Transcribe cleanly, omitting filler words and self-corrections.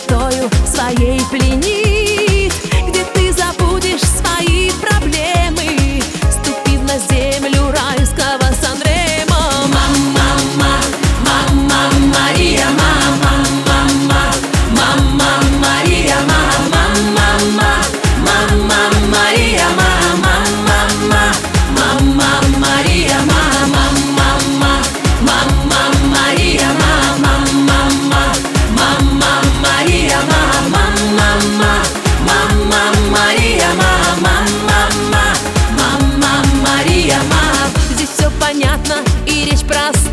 красотою своей пленит, где ты забудешь свои проблемы, ступив на землю райского Сан-Ремо. Мама, мама, Мария, мама, мама, мама, Мария, мама, мама, мама, Мария, мама, мама, мама, Мария, мама, мама, мама, Мария, мама, мама, мама, Мария, мама, мама, мама, Мария, мама, мама, мама, Мария, мама. Здесь все понятно и речь про